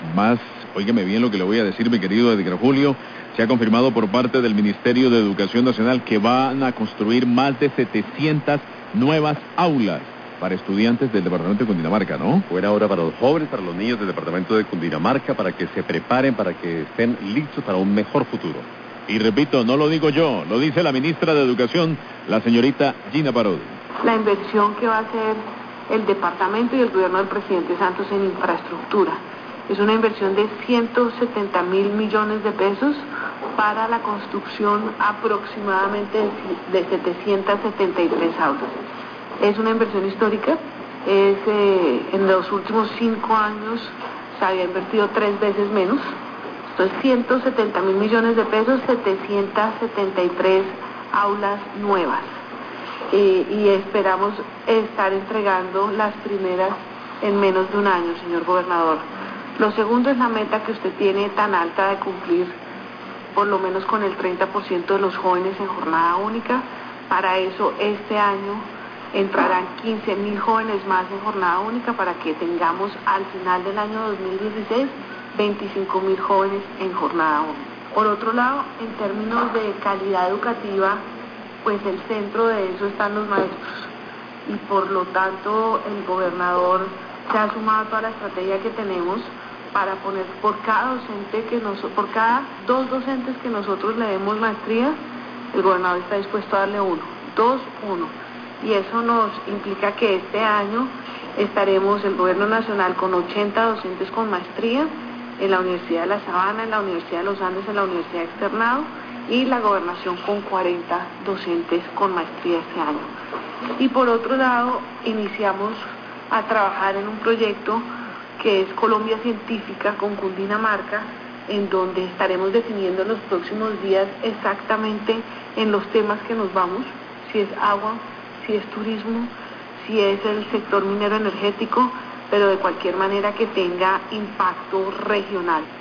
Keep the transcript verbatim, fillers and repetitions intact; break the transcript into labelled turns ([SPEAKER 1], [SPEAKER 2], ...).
[SPEAKER 1] Más, óigame bien lo que le voy a decir, mi querido Edgar Julio, se ha confirmado por parte del Ministerio de Educación Nacional que van a construir más de setecientas nuevas aulas para estudiantes del departamento de Cundinamarca, ¿no?
[SPEAKER 2] Buena hora para los jóvenes, para los niños del departamento de Cundinamarca, para que se preparen, para que estén listos para un mejor futuro.
[SPEAKER 1] Y repito, no lo digo yo, lo dice la ministra de Educación, la señorita Gina Parodi.
[SPEAKER 3] La inversión que va a hacer el departamento y el gobierno del presidente Santos en infraestructura es una inversión de ciento setenta mil millones de pesos para la construcción aproximadamente de setecientas setenta y tres aulas. Es una inversión histórica, es, eh, en los últimos cinco años se había invertido tres veces menos. Entonces, ciento setenta mil millones de pesos, setecientas setenta y tres aulas nuevas. Eh, y esperamos estar entregando las primeras en menos de un año, señor gobernador. Lo segundo es la meta que usted tiene tan alta de cumplir por lo menos con el treinta por ciento de los jóvenes en jornada única. Para eso, este año entrarán quince mil jóvenes más en jornada única para que tengamos al final del año dos mil dieciséis veinticinco mil jóvenes en jornada única. Por otro lado, en términos de calidad educativa, pues el centro de eso están los maestros y por lo tanto el gobernador se ha sumado a toda la estrategia que tenemos para poner por cada docente que nos, por cada dos docentes que nosotros le demos maestría, el gobernador está dispuesto a darle uno, dos, uno. Y eso nos implica que este año estaremos el gobierno nacional con ochenta docentes con maestría en la Universidad de La Sabana, en la Universidad de los Andes, en la Universidad Externado, y la gobernación con cuarenta docentes con maestría este año. Y por otro lado, iniciamos a trabajar en un proyecto que es Colombia Científica con Cundinamarca, en donde estaremos definiendo en los próximos días exactamente en los temas que nos vamos, si es agua, si es turismo, si es el sector minero energético, pero de cualquier manera que tenga impacto regional.